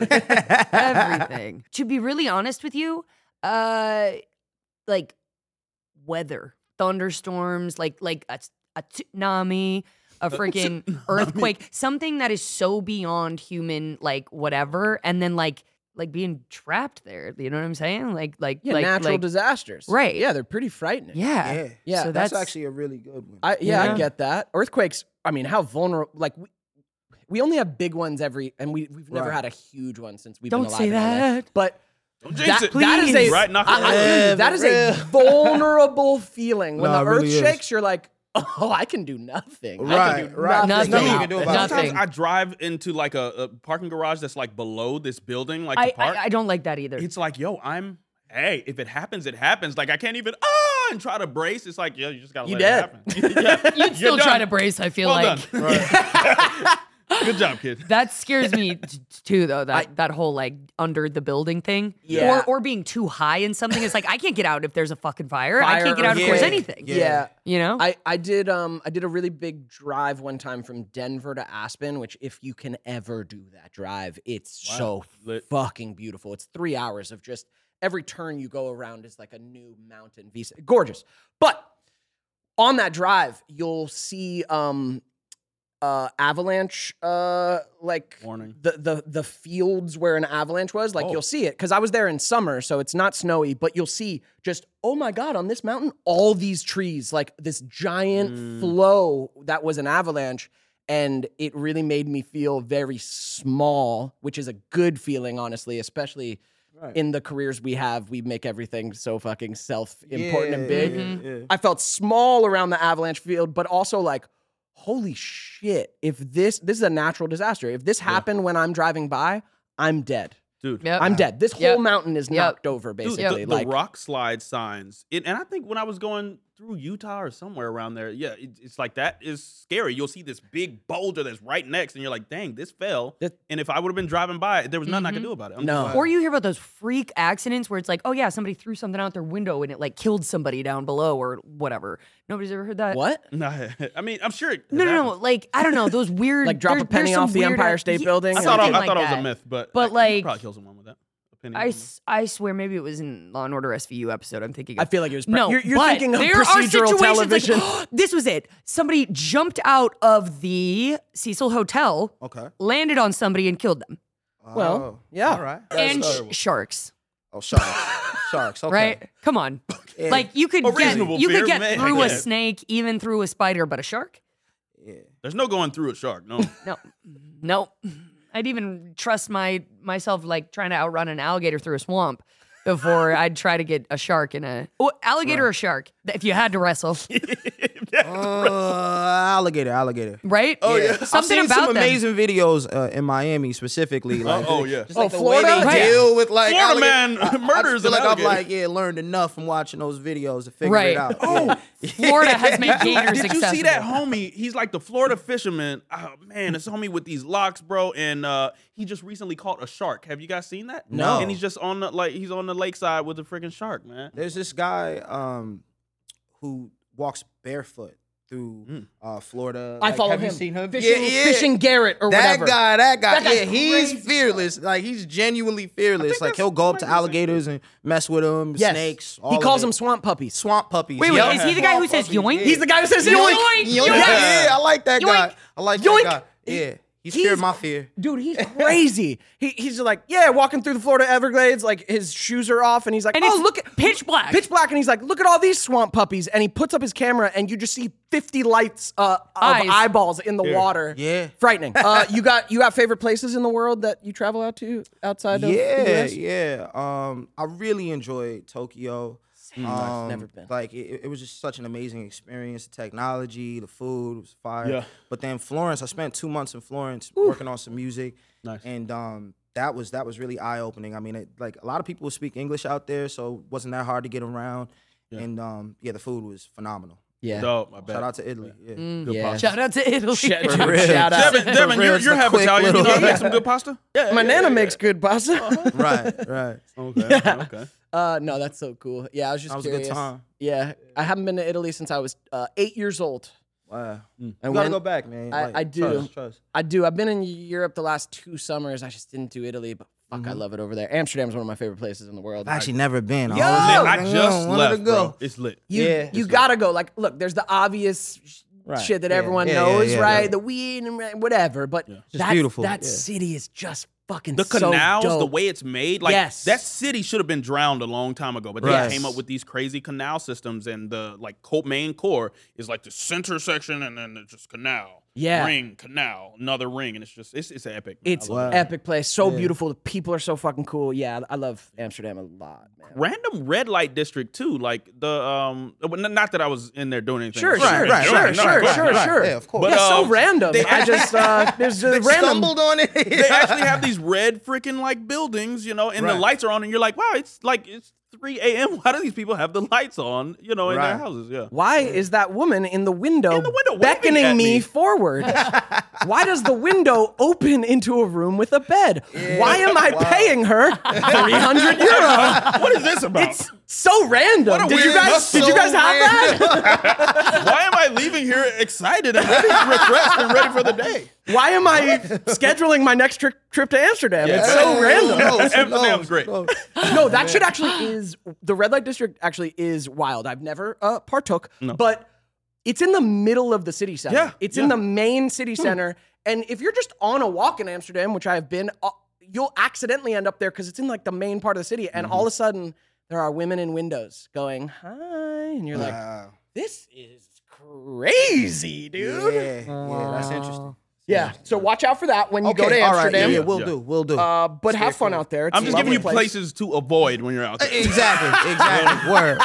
Everything. To be really honest with you, uh, like weather, thunderstorms, like like a, a tsunami, a freaking earthquake, something that is so beyond human, like whatever, and then like like being trapped there. You know what I'm saying? Like like Yeah, like natural like, disasters. Right. Yeah, they're pretty frightening. yeah. Yeah, Yeah, So that's, that's- actually a really good one. I yeah, Yeah. I get that. Earthquakes, I mean, how vulnerable like we, we only have big ones every and we we've never Right. had a huge one since we've Don't been alive. say in L A. that. But Don't jinx that, it. that is a Please. Right, knock I- it I right. feel you, that is a Yeah. vulnerable feeling. When No, the it earth really is. shakes, you're like, oh, I can do nothing. I Right, can do right. nothing. Nothing. you can do about it. Nothing. Sometimes I drive into like a, a parking garage that's like below this building, like I, the park. I I don't like that either. it's like, yo, I'm. Hey, if it happens, it happens. Like I can't even ah and try to brace. It's like, yeah, you just gotta You let dead. it happen. Yeah, You'd still you're try done. to brace, I feel Well like. done. Right. Good job, kid. That scares me t- too, though. That I- that whole like under the building thing, Yeah. or or being too high in something. It's like I can't get out if there's a fucking fire. I Fire can't get or out if there's yeah. anything. Yeah. You know. I, I did um I did a really big drive one time from Denver to Aspen, which if you can ever do that drive, it's Wow. so Lit. fucking beautiful. It's three hours of just every turn you go around is like a new mountain vista. Gorgeous. But on that drive, you'll see um uh, avalanche, uh, like Warning. the the the fields where an avalanche was. Like Oh. you'll see it because I was there in summer, so it's not snowy, but you'll see just oh my god on this mountain all these trees, like this giant Mm. flow that was an avalanche. And it really made me feel very small, which is a good feeling, honestly, especially in the careers we have. We make everything so fucking self-important and big. Yeah, yeah. I felt small around the avalanche field, but also like, holy shit, if this this is a natural disaster. If this happened when I'm driving by, I'm dead. Dude. Yep. I'm dead. This whole Yep. mountain is Yep. knocked over, Dude, basically. the, the like rock slide signs, it, and I think when I was going through Utah or somewhere around there, yeah, it, it's like that is scary. You'll see this big boulder that's right next, and you're like, "Dang, this fell." That- and if I would have been driving by, there was nothing I could do about it. I'm No. just like, Or you hear about those freak accidents where it's like, oh yeah, somebody threw something out their window and it like killed somebody down below or whatever. Nobody's ever heard that. what? Nah, I mean, I'm sure. It No, no, no. happened. Like I don't know those weird. Like drop a there's- penny there's some off the weird- Empire State Ye- Building? I thought, I, something I thought like it was a that. myth, but But, I- you could like, probably kill someone with that. Opinion. I, s- I swear maybe it was in Law and Order S V U episode. I'm thinking. Of. I feel like it was. Pre- No, you're, you're but thinking of there are procedural situations television. Like, this was it. Somebody jumped out of the Cecil Hotel, Okay. landed on somebody, and killed them. Well, Oh, yeah. All right. and sh- sharks, Oh, sharks. Sharks. Okay. right? Come on. Yeah. Like you could A get reasonable you could fear, get man. through a Yeah. snake, even through a spider, but a shark? Yeah. There's no going through a shark. No. No, no. I'd even trust my myself like trying to outrun an alligator through a swamp before I'd try to get a shark in a oh, alligator or shark. If you had to wrestle, Uh, alligator, alligator. right? Oh, yeah. Something I've seen about some them. amazing videos uh, in Miami specifically. Like, oh, yeah. just Oh, like the Florida? way they Right. deal with like Florida alligator- man I- I murders just feel an like I've alligator. like yeah learned enough from watching those videos to figure Right. it out. Oh, Florida has made gators Did you accessible. see that homie? He's like the Florida fisherman. Oh man, it's a homie with these locks, bro. And uh, he just recently caught a shark. Have you guys seen that? No. And he's just on the like he's on the lakeside with a freaking shark, man. There's this guy um, who walks barefoot through Mm. uh, Florida. I Like, follow have him. you seen him? Fishing, yeah, yeah. Fishing Garrett or That whatever. guy, that guy, That guy's yeah, he's crazy. fearless. Like he's genuinely fearless. think Like that's- he'll go up that to might be the same alligators and mess with them, Yes. snakes. All He of calls it. them swamp puppies. swamp puppies. Wait, wait, Yup. is he the guy who Swamp says puppies, yoink? yeah. He's the guy who says Yoink, yoink. yoink, Yoink. yoink. Yeah, I like that guy. Yoink. I like Yoink. that guy. Yeah, he's, He's- scared my fear. Dude, he's crazy. he, he's just like, yeah, walking through the Florida Everglades, like his shoes are off, and he's like, And oh, it's look at pitch black. pitch black, and he's like, look at all these swamp puppies, and he puts up his camera, and you just see fifty lights uh, of Eyes. eyeballs in the water. Yeah. frightening. Uh, you got you got favorite places in the world that you travel out to outside of the U Yeah, S? yeah. Um, I really enjoyed Tokyo. Um, never been. Like it, it was just such an amazing experience. The technology, the food was fire. Yeah. But then Florence, I spent two months in Florence working on some music. Nice. And um, that was that was really eye opening. I mean, it, like a lot of people speak English out there, so it wasn't that hard to get around. And um, yeah, the food was phenomenal. Yeah. Dope, I bet. Shout out to Italy. Yeah. Good Yeah. pasta. Shout out to Italy. Shout, For dude, real. shout out. Devin, Devin, you're, It's you're a half quick Italian. You know little- how to make some good pasta? Yeah, My yeah, nana yeah, makes good pasta. right, right. Okay, okay, okay. uh, no, that's so cool. Yeah, I was just That was a curious. good time. Yeah, I haven't been to Italy since I was uh, eight years old. Wow. And You gotta when- go back, man. I- Like, I do. Trust, trust. I do. I've been in Europe the last two summers. I just didn't do Italy, but fuck, I love it over there. Amsterdam's one of my favorite places in the world. I've actually never been. I Yo! always I wanted just to left, go. bro. It's lit. You, Yeah. you gotta go. Like, look, there's the obvious sh- Right. shit that Yeah. everyone Yeah, yeah, knows, yeah, right? yeah. The weed and ra- whatever. But Just that, beautiful, that yeah. city is just fucking The so canals, dope. the way it's made, like Yes. that city should have been drowned a long time ago. But they Right. came up with these crazy canal systems, and the like co- main core is like the center section, and then it's just canal, Yeah. ring, canal, another ring, and it's just it's it's epic. man. I It's love it. Wow. epic place, so Yeah. beautiful. The people are so fucking cool. Yeah, I love Amsterdam a lot, man. Random red light district too, like the um. well, n- Not that I was in there doing anything. Sure, Right, sure, right, right, right, sure, right, sure, right, sure, right. sure. Yeah, of course. But, yeah, so um, random. they- I just uh, there's a They random. stumbled on it. They actually have these red freaking like buildings, you know, and the Right. lights are on, and you're like, wow, it's like it's three a.m. Why do these people have the lights on, you know, in their Right. houses? Yeah. Why is that woman in the window, In the window waving beckoning at me me. forward? Why does the window open into a room with a bed? Why am I paying her three hundred euro? What is this about? It's so random. What a Did you weird- guys that's did you so guys have that? Why am I leaving here excited and ready, refreshed and ready for the day? Why am I scheduling my next tri- trip to Amsterdam? It's so Hey, random. who knows? Who Amsterdam's knows? great. Who knows? No, that shit actually is the red light district actually is wild. I've never uh, partook, but it's in the middle of the city center. Yeah, It's yeah. in the main city center. And if you're just on a walk in Amsterdam, which I have been, uh, you'll accidentally end up there because it's in like the main part of the city. And all of a sudden, there are women in windows going, hi. And you're like, Wow. this is crazy, dude. Yeah, yeah, that's interesting. Yeah, so watch out for that when you Okay, go to all right, Amsterdam. yeah, yeah, we'll Yeah. do, we'll do. Uh, but have fun out there. It's I'm a just giving lovely you place. places to avoid when you're out there. exactly, exactly. Word,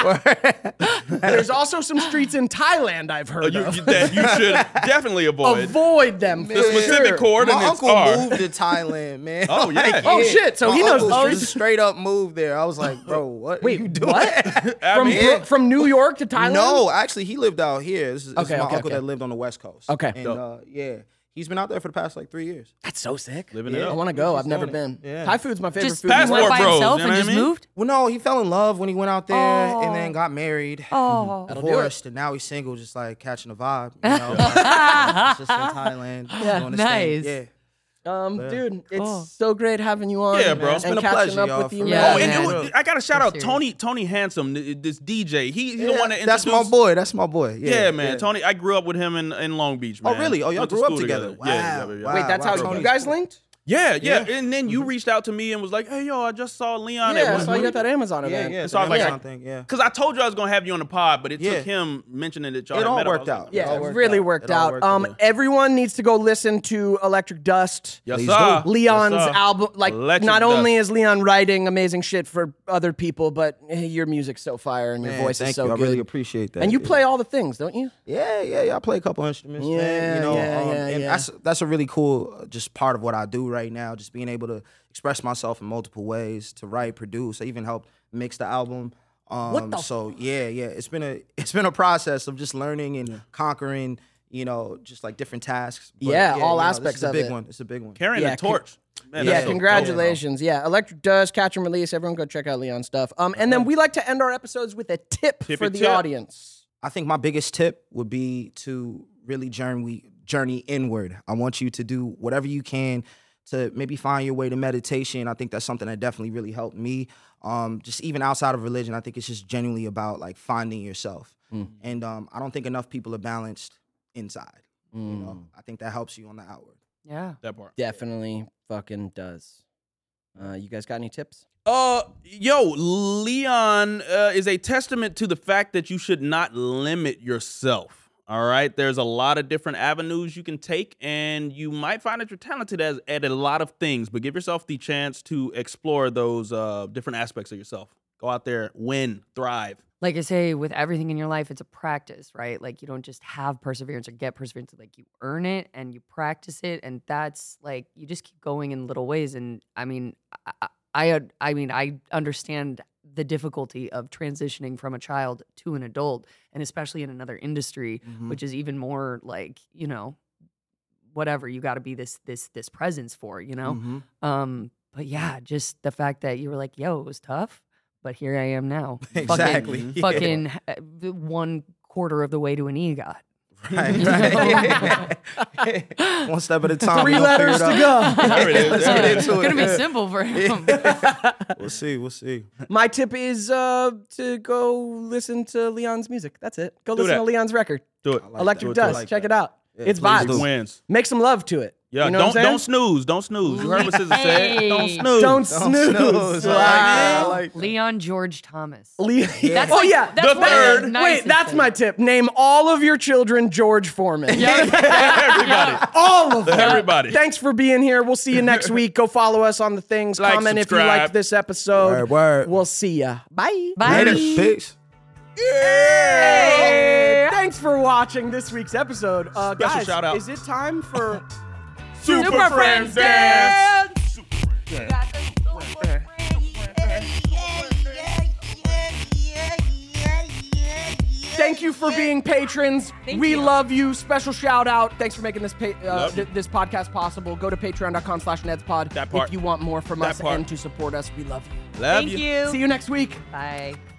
word. There's also some streets in Thailand I've Uh, heard you, of. you- that you should definitely avoid. Avoid them. The specific sure. coordinates My uncle are. moved to Thailand, man. Oh, yeah. Oh, shit, so My he knows uncle the just streets. straight up moved there. I was like, bro, what Wait, are you doing? what? I From, mean, Bro- from New York to Thailand? No, actually, he lived out here. This is, this Okay, is my okay, uncle okay. that lived on the West Coast. Okay. And Dope. uh, yeah, he's been out there for the past like three years. That's so sick. Living it Yeah. up. I want to go. I've He's never doing it. been. Yeah. Thai food's my favorite Just food. Passport went by bros, himself you know and what I just mean? moved. Well, no, he fell in love when he went out there Oh. and then got married. Oh, That'll do it. Divorced, and now he's single, just like catching a vibe. You know, like, just in Thailand. Yeah. doing his thing. Nice. Yeah. Um, dude, it's Cool. so great having you on. Yeah, bro. and It's been a catching pleasure, up y'all, with you, for man. real. Oh, and Yeah. it was, I got to shout out Serious. Tony Tony Handsome, th- this D J. He, he's the Yeah, one that that's my introduced- boy. That's my boy. Yeah, Yeah, man. Tony, I grew up with him in, in Long Beach, man. Oh, really? Oh, y'all Went to grew up school together. Yeah, yeah, Wow. yeah, yeah. Wow. Wait, that's how Tony's you guys cool. linked? Yeah, yeah. Yeah. And then you reached out to me and was like, hey, yo, I just saw Leon Yeah, at I one saw you at that Amazon Yeah, event. yeah. So I was like, Amazon thing, yeah. Because I told you I was going to have you on the pod, but it Yeah. took him mentioning that y'all It had all met up. I worked was like, out. Yeah, It all it worked really out. worked It all out. worked Um, out. everyone needs to go listen to Electric Dust. Yes, Please sir. do. Leon's Yes, sir. album, like, Electric not only Dust. is Leon writing amazing shit for other people, but hey, your music's so fire and your Man, voice thank is so you. good. I really appreciate that. and you yeah. play all the things, don't you? Yeah, yeah, yeah. I play a couple instruments. Yeah, man, you know, yeah, um, yeah, and yeah. that's that's a really cool uh, just part of what I do right now. Just being able to express myself in multiple ways, to write, produce. I even helped mix the album. Um, What the so yeah, yeah. It's been a it's been a process of just learning and conquering. You know, just like different tasks. But, Yeah, all you know, this aspects is a of big it. one. It's a big one. Carrying Yeah, the torch. Man, yeah, that's so congratulations. Yeah, Electric Dust, Catch and Release. Everyone go check out Leon's stuff. Um, and then we like to end our episodes with a tip Tippy for the tip. audience. I think my biggest tip would be to really journey journey inward. I want you to do whatever you can to maybe find your way to meditation. I think that's something that definitely really helped me. Um, just even outside of religion, I think it's just genuinely about like finding yourself. And um, I don't think enough people are balanced inside. You know, I think that helps you on the outward. yeah. That part. Definitely fucking does. Uh, you guys got any tips? Uh, yo, Leon uh, is a testament to the fact that you should not limit yourself. All right, there's a lot of different avenues you can take, and you might find that you're talented as at a lot of things. But give yourself the chance to explore those uh, different aspects of yourself. Go out there, win, thrive. Like I say, with everything in your life, it's a practice, right? Like you don't just have perseverance or get perseverance. Like you earn it and you practice it, and that's like you just keep going in little ways. And I mean, I, I, I mean, I understand the difficulty of transitioning from a child to an adult, and especially in another industry, Mhm. which is even more like you know, whatever you got to be this this this presence for, you know. Mhm. Um, but yeah, just the fact that you were like, "Yo, it was tough," but here I am now. Exactly. Fucking, Yeah. fucking uh, one quarter of the way to an EGOT. Right, right. One step at a time. Three we'll figure letters it to out. go. There it is. Let's There get it is. into It's it. gonna be simple for him. We'll see. We'll see. My tip is uh, to go listen to Leon's music. That's it. Go Do listen that. to Leon's record, Do it. like Electric that. Do it, do it. Dust. like Check that. it out. Yeah, it's please vibes. do. Wins. Make some love to it. Yeah, you know don't what I'm saying? don't snooze. Don't snooze. You heard what Scissor said. Hey. Don't snooze. Don't snooze. snooze. Wow. I like that. Leon George Thomas. Le- That's oh like- yeah, that's The one of third. the Wait, nicest that's things. my tip. Name all of your children George Foreman. Everybody. all of them. Everybody. Thanks for being here. We'll see you next week. Go follow us on the things. Like, Comment if you subscribe. liked this episode. Word, word. We'll see ya. Bye. Bye. Later. Peace. Hey! Thanks for watching this week's episode. Uh, Special guys, shout out. is it time for Super Friends Dance. Thank you for being patrons. Thank we you. love you. Special shout out. Thanks for making this pa- uh, Love you. th- this podcast possible. Go to patreon.com slash nedspod That part. if you want more from That us part. and to support us. We love you. Love Thank you. you. See you next week. Bye.